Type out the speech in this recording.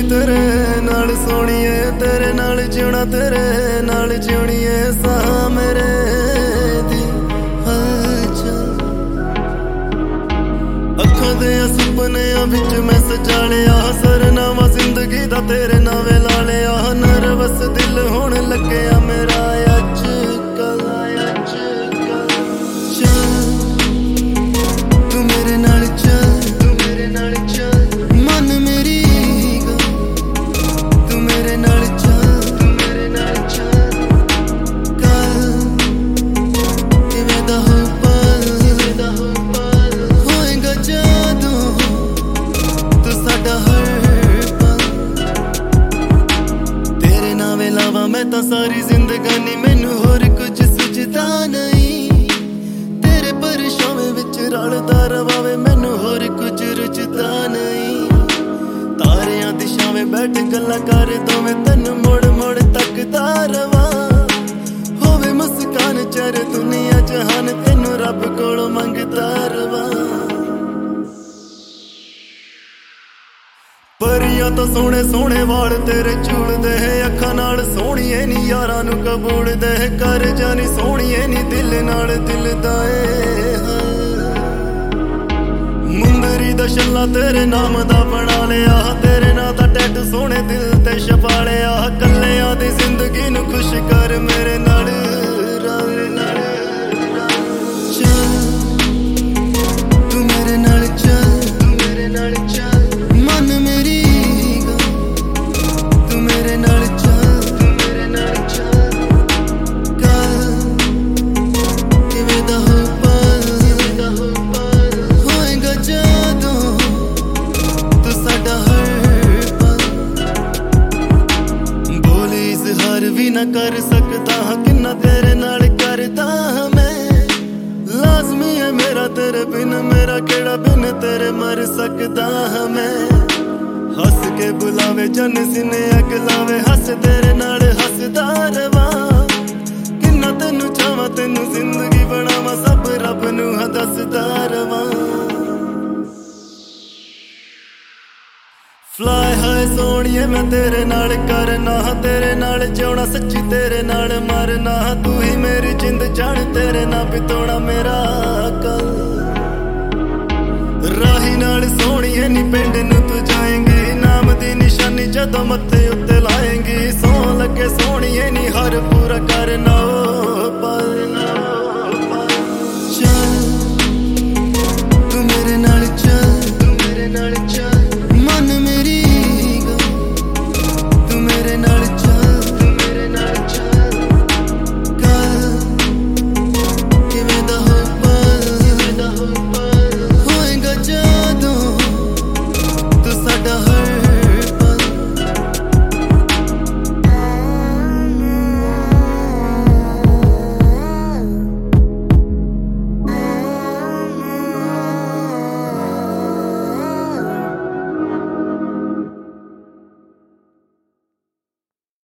तेरे नाल सोणीए, तेरे नाल जिउणा, तेरे नाल जिउणीए साह मेरे दी हलचल। अखां दे सुपनियां विच मैं सजा लिया सरनामा जिंदगी दा तेरे नावे ला लिया। नर्वस दिल होण लग्या मेरा अजकल। तू मेरे नाल चल, तू मेरे नाल चल, मन मेरी गल। तू मेरे नाल चल, तू मेरे नाल चल, कल किवें दा हो पल, किवें दा हो पल होएगा जादू तू साडा हर पल। तेरे नावे लावा मैं तां सारी जिंदगानी, मैनू होर कुछ सुझदा नहीं। तेरे परछावें विच रलदा रवावे, मैनू होर कुछ रुचदा नहीं। तारियां दिशावें बैठ गल्लां कर दोवें, तैनू मुड़ मुड़ तकदा रवां। होवे मुस्कान चर दुनिया जहान, तैनू रब कोलों मंगदा रवां। परियां तो सोहणे सोहणे वाल तेरे झूलदे, अखां नाल सोहणीए नी यारां नू कबूलदे। कर जानी सोहणीए नी दिल नाल दिल दा ए हल। मुंदरी दा छल्ला तेरे नाम दा बना लिया, तेरे नां दा टैटू सोहणे दिल ते छपा लिया। कल्लियां दी जिंदगी नू खुश कर मेरे नाल रल रल। चल तू मेरे नाल चल, तू मेरे नाल चल, मन मेरी गल। तू मेरे नाल चल, तू मेरे नाल चल, कल किवें दा हो पल, किवें दा हो पल होएगा जादू तू साडा हर पल। बोले इजहार भी ना कर सकदा हाँ, किन्ना तेरे नाल करदा हाँ मैं। लाजमी है मेरा तेरे बिन, मेरा केड़ा बिन तेरे मर सकदा हाँ मैं। हस के बुलावे जन सिने अग लावे, हस तेरे नाल हसदा रवां। किन्ना तैनू चावां, तैनू जिंदगी बनावां, सब रब नू दसदा रवां। फ्लाई हाय सोहणीए मैं तेरे नाल करना, तेरे नाल जिउणा, सच्ची तेरे नाल मरना। तू ही मेरी जिंद जान, तेरे नाल बितौणा मेरा कल। राही नाल सोहणीए नी पिंड नू तू जाएंगी, नाम दी निशानी जदों मत्थे उत्ते लाएंगी।